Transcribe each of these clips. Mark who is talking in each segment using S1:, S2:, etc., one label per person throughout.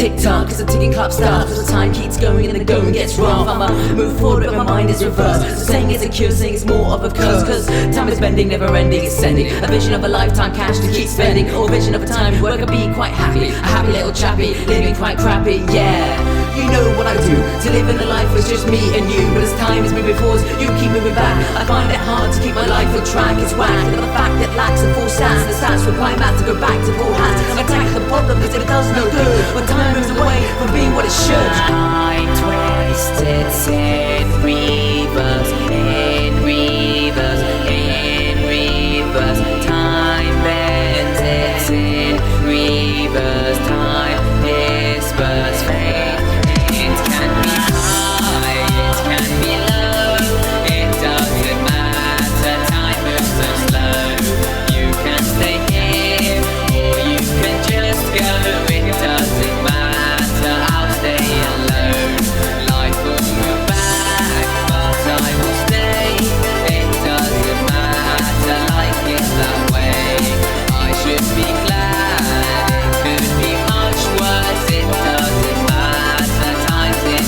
S1: tick-tock as the ticking clock stops, as the time keeps going and the going gets rough. I'ma move forward but my mind is reversed, so saying it's a cure, saying it's more of a curse. Cause time is bending, never ending, it's sending a vision of a lifetime cash to keep spending, or a vision of a time where I could be quite happy. A happy little chappy, living quite crappy, yeah. You know what I do, to live in a life where it's just me and you. But as time is moving forward, you keep moving back. I find it hard to keep my life on track. It's whack, but the fact that lacks a full stats, the stats require Matt to go back to full hats. Attack the problem because it does no good when time moves away from being what it should.
S2: Time twisted, in reverse, in reverse, in reverse. Time bends, it's in reverse. Time disperses, fade. It can be high, it can be low. It doesn't matter. Time moves so slow. You can stay here, or you can just go. It doesn't matter. I'll stay alone. Life will move back, but I will stay. It doesn't matter. Life is that way. I should be glad. It could be much worse. It doesn't matter. Time's in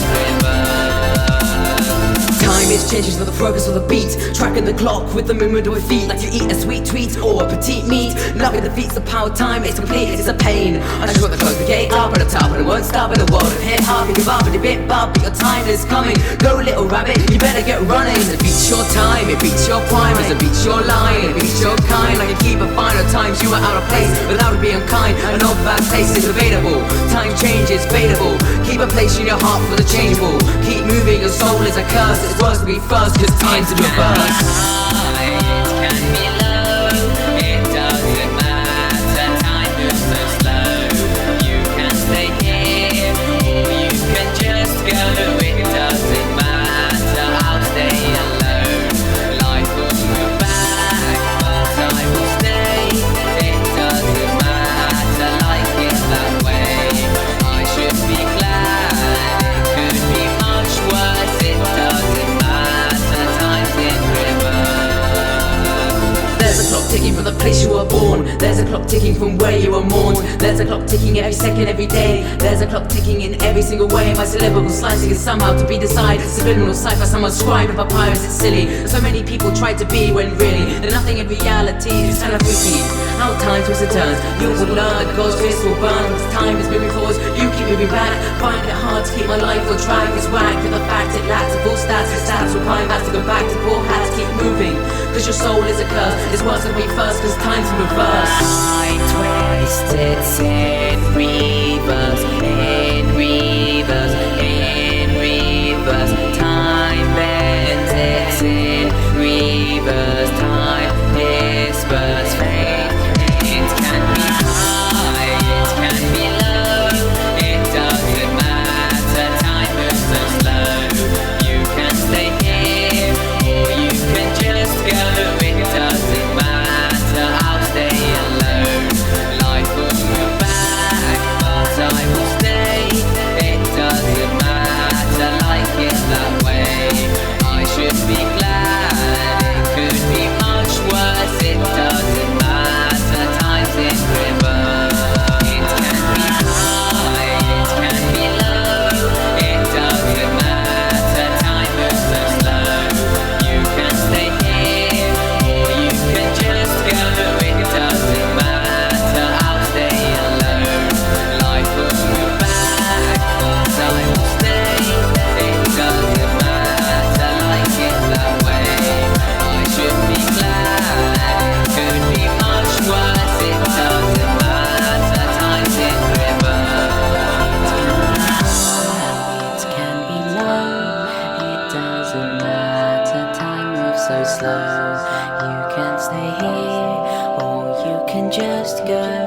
S2: reverse.
S1: Time is changes for the progress of the beat, tracking the clock with the movement of our feet, like you eat a sweet treat or a petite meat. Nothing defeats the power of time, it's complete, it's a pain. I just want to close the gate up at the top, and it won't stop in the world of hip hop. You give up and a bit bub, but your time is coming. Go little rabbit, you better get running. It beats your time, it beats your prime, as it beats your line, it beats your kind. Like a keeper final times you are out of place, without it being kind. An old bad place is available, time changes, fadeable. Keep a place in your heart for the changeable. Keep moving, your soul is a curse. It's worse to be first, cause time's in reverse.
S2: It can be low, it doesn't matter. Time moves so slow. You can stay here, or you can just go. It doesn't matter. I'll stay alone. Life will move back, but I will stay. It doesn't matter. Life is that way. I should be glad. It could be much worse. It doesn't matter. Time's in reverse.
S1: There's a clock ticking from the place you were born. There's a clock ticking from where you were mourned. There's a clock ticking every second, every day. There's a clock ticking in every single way. My syllable slicing is somehow to be decided. Subliminal cipher, someone scribe of papyrus, it's silly. So many people try to be when really they're nothing in reality. It's kind of freaky how time twists and turns. You will learn, God's fist will burn. As time is moving forward, you keep moving back. Find it hard to keep my life on track. It's whack with the fact it lacks a full stats. The stats require Matt to go back to full hats. Keep moving, cause your soul is a curse. It's worse than we first, cause time's in reverse.
S2: Time twisted, in reverse, in reverse, in reverse. Time bends, it's in reverse. Time disperses, fade. It can be high, it can be low. It doesn't matter. Time moves so slow. You can stay here, or you can just go. It doesn't matter. I'll stay alone. Life will move back, but I will stay. It doesn't matter. Life is that way. I should be glad. It could be much worse. It doesn't matter. Time's in reverse. It can be high, it can be low. It doesn't matter. Time moves so slow. You can stay here, or you can just go. It doesn't matter. I'll stay alone. Life will move back, but I will stay. It doesn't matter. Life is that way. I should be glad. It could be much worse. It doesn't matter. Time's in reverse. It can be low. It doesn't matter. Time moves so slow. You can stay here, or you can just go.